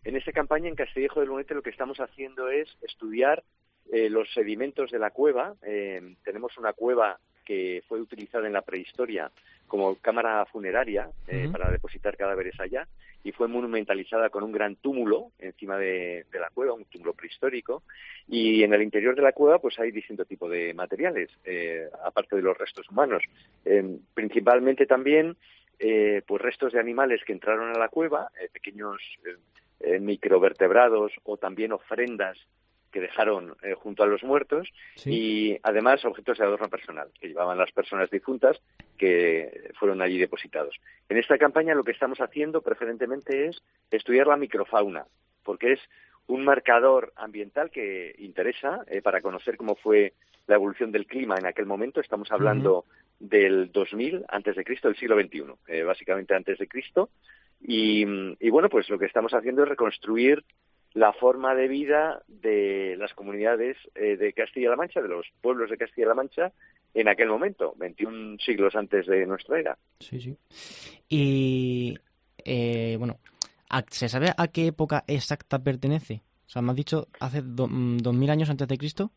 en esta campaña en Castillejo del Bonete lo que estamos haciendo es estudiar los sedimentos de la cueva. Tenemos una cueva que fue utilizada en la prehistoria como cámara funeraria para depositar cadáveres allá, y fue monumentalizada con un gran túmulo encima de la cueva, un túmulo prehistórico, y en el interior de la cueva pues hay distinto tipo de materiales, aparte de los restos humanos. Principalmente también pues restos de animales que entraron a la cueva, pequeños microvertebrados o también ofrendas que dejaron junto a los muertos, Sí. y además objetos de adorno personal que llevaban las personas difuntas que fueron allí depositados. En esta campaña lo que estamos haciendo preferentemente es estudiar la microfauna, porque es un marcador ambiental que interesa para conocer cómo fue la evolución del clima en aquel momento. Estamos hablando del 2000 antes de Cristo, del siglo XXI, básicamente antes de Cristo, y bueno, pues lo que estamos haciendo es reconstruir la forma de vida de las comunidades de Castilla-La Mancha, de los pueblos de Castilla-La Mancha, en aquel momento, 21 siglos antes de nuestra era. Sí, sí. Y, bueno, ¿se sabe a qué época exacta pertenece? O sea, me has dicho hace 2000 años antes de Cristo.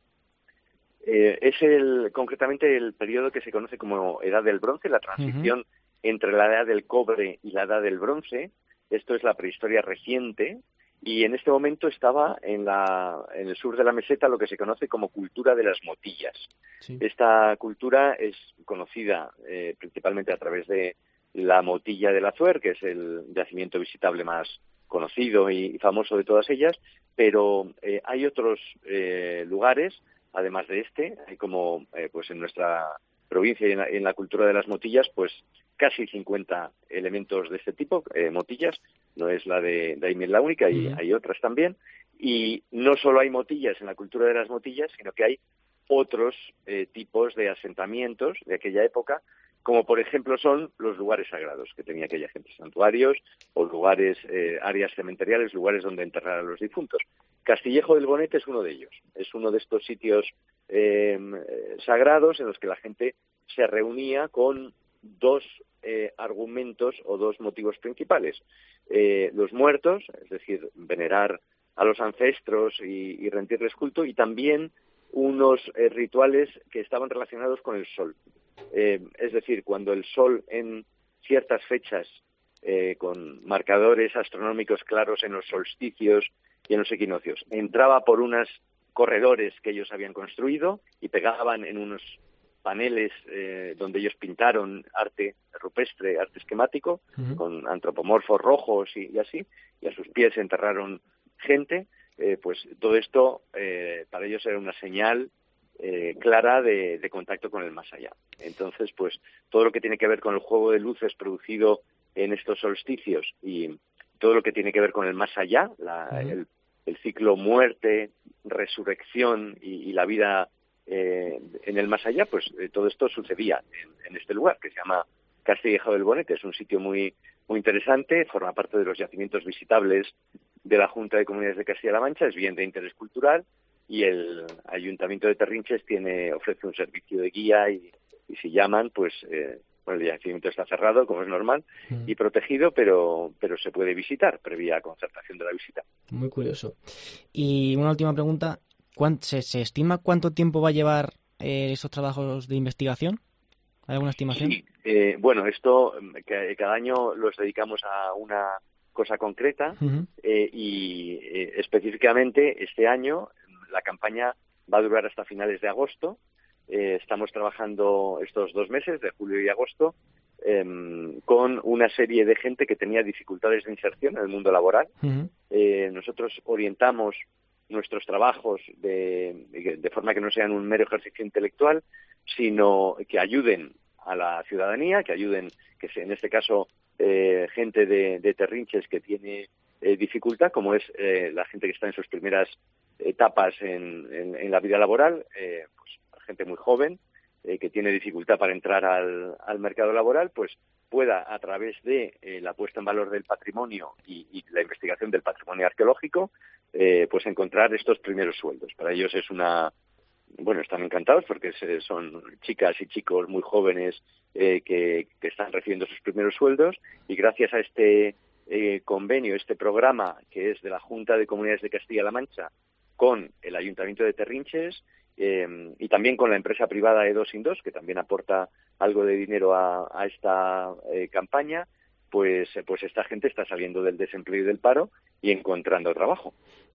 Es concretamente el periodo que se conoce como Edad del Bronce, la transición entre la Edad del Cobre y la Edad del Bronce. Esto es la prehistoria reciente, y en este momento estaba en el sur de la meseta lo que se conoce como cultura de las motillas. Sí. Esta cultura es conocida principalmente a través de la Motilla del Azuer, que es el yacimiento visitable más conocido y famoso de todas ellas, pero hay otros lugares, además de este, hay como pues en nuestra provincia y en la cultura de las motillas, pues casi 50 elementos de este tipo, motillas. No es la de Daimiel la única, hay otras también, y no solo hay motillas en la cultura de las motillas, sino que hay otros tipos de asentamientos de aquella época, como por ejemplo son los lugares sagrados que tenía aquella gente, santuarios o lugares, áreas cementeriales, lugares donde enterrar a los difuntos. Castillejo del Bonete es uno de ellos, es uno de estos sitios sagrados en los que la gente se reunía con dos argumentos o dos motivos principales. Los muertos, es decir, venerar a los ancestros y rendirles culto, y también unos rituales que estaban relacionados con el sol. Es decir, cuando el sol en ciertas fechas, con marcadores astronómicos claros en los solsticios y en los equinoccios, entraba por unos corredores que ellos habían construido y pegaban en unos paneles donde ellos pintaron arte rupestre, arte esquemático, con antropomorfos rojos y así, y a sus pies enterraron gente, pues todo esto para ellos era una señal clara de contacto con el más allá. Entonces, pues todo lo que tiene que ver con el juego de luces producido en estos solsticios y todo lo que tiene que ver con el más allá, el ciclo muerte, resurrección y la vida en el más allá, pues todo esto sucedía en este lugar que se llama Castillejo del Bonete. Es un sitio muy interesante, forma parte de los yacimientos visitables de la Junta de Comunidades de Castilla-La Mancha, es bien de interés cultural, y el Ayuntamiento de Terrinches ofrece un servicio de guía y si llaman, pues el yacimiento está cerrado, como es normal, y protegido, pero se puede visitar previa concertación de la visita. Muy curioso. Y una última pregunta, ¿se estima cuánto tiempo va a llevar esos trabajos de investigación? ¿Hay alguna estimación? Sí, bueno, esto cada año los dedicamos a una cosa concreta y específicamente este año la campaña va a durar hasta finales de agosto. Estamos trabajando estos 2 meses, de julio y agosto, con una serie de gente que tenía dificultades de inserción en el mundo laboral. Nosotros orientamos nuestros trabajos de forma que no sean un mero ejercicio intelectual, sino que ayuden a la ciudadanía, que en este caso gente de Terrinches que tiene dificultad, como es la gente que está en sus primeras etapas en la vida laboral, pues gente muy joven que tiene dificultad para entrar al mercado laboral, pues pueda, a través de la puesta en valor del patrimonio y la investigación del patrimonio arqueológico, pues encontrar estos primeros sueldos. Para ellos están encantados porque son chicas y chicos muy jóvenes que están recibiendo sus primeros sueldos, y gracias a este convenio, este programa que es de la Junta de Comunidades de Castilla-La Mancha con el Ayuntamiento de Terrinches y también con la empresa privada E2IN2, que también aporta algo de dinero a esta campaña, pues esta gente está saliendo del desempleo y del paro y encontrando trabajo.